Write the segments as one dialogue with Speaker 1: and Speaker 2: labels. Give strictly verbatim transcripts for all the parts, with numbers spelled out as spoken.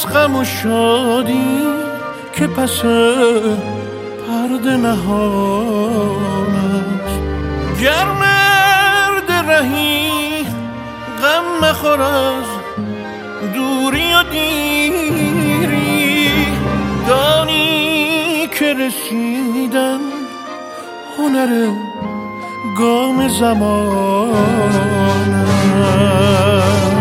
Speaker 1: از غم و شادی که پس پرده نهان است. گر مرد رهی غم مخور از دوری و دیری، دانی که رسیدن هنر گام زمان است.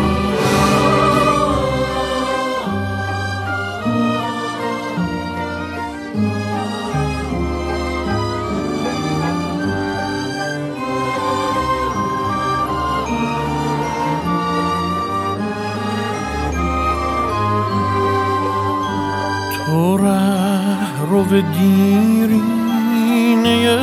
Speaker 1: تو ره رو به دیرینه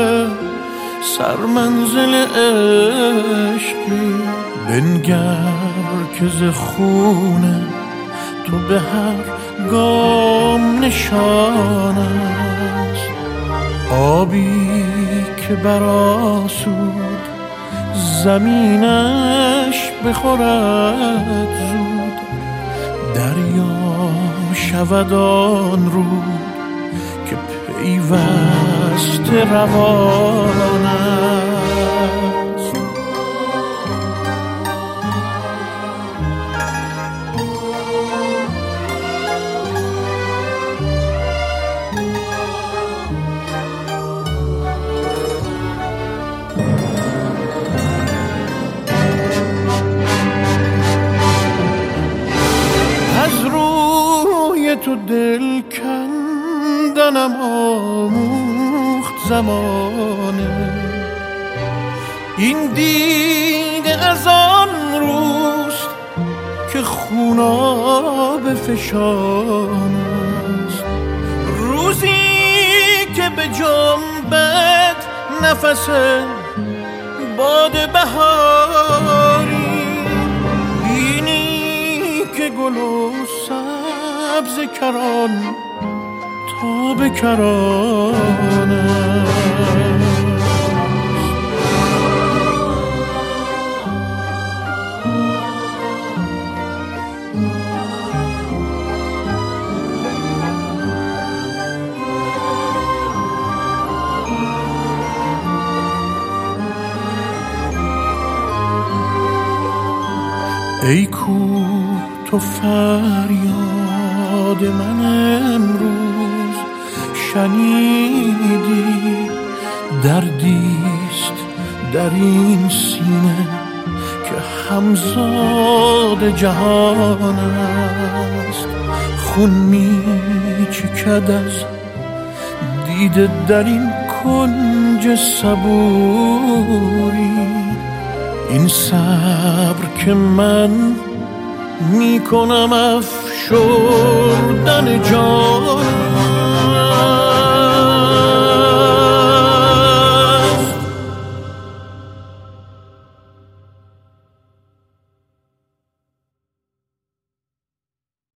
Speaker 1: سرمنزل عشقی، بنگر که ز خونه تو به هر گام نشان است. آبی که برآسود زمینش بخورد زود، دریا شود آن رود که پیوسته روان است. از روی تو دل کندنم آموخت زمانه، این دیده از آن روست که خوناب فشان است. روزی که به جنبت نفس باد بهاری، بینی که گل و سبز کران تا به کران است. ای کوه تو فریاد من امروز شنیدی، دردیست در این سینه که همزاد جهان است. خون می چکد از دیده در این کنج صبوری، این صبر که من می کنم افشردن جان